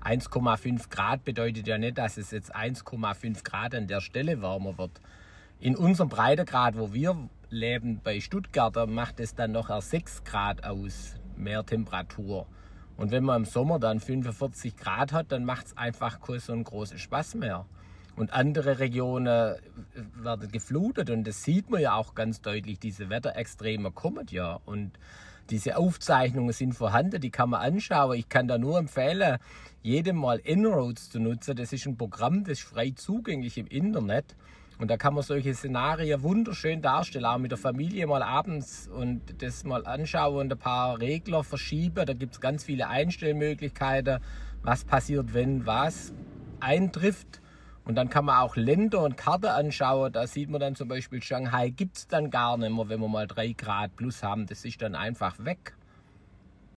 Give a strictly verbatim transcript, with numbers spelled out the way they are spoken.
eins Komma fünf Grad bedeutet ja nicht, dass es jetzt eins Komma fünf Grad an der Stelle wärmer wird. In unserem Breitengrad, wo wir leben, bei Stuttgart, da macht es dann noch erst sechs Grad aus, mehr Temperatur. Und wenn man im Sommer dann fünfundvierzig Grad hat, dann macht es einfach keinen so einen großen Spaß mehr. Und andere Regionen werden geflutet und das sieht man ja auch ganz deutlich, diese Wetterextreme kommen ja. Und diese Aufzeichnungen sind vorhanden, die kann man anschauen. Ich kann da nur empfehlen, jedem mal En-ROADS zu nutzen. Das ist ein Programm, das ist frei zugänglich im Internet. Und da kann man solche Szenarien wunderschön darstellen, auch mit der Familie mal abends und das mal anschauen und ein paar Regler verschieben. Da gibt es ganz viele Einstellmöglichkeiten, was passiert, wenn was eintrifft. Und dann kann man auch Länder und Karte anschauen. Da sieht man dann zum Beispiel, Shanghai gibt es dann gar nicht mehr, wenn wir mal drei Grad plus haben. Das ist dann einfach weg.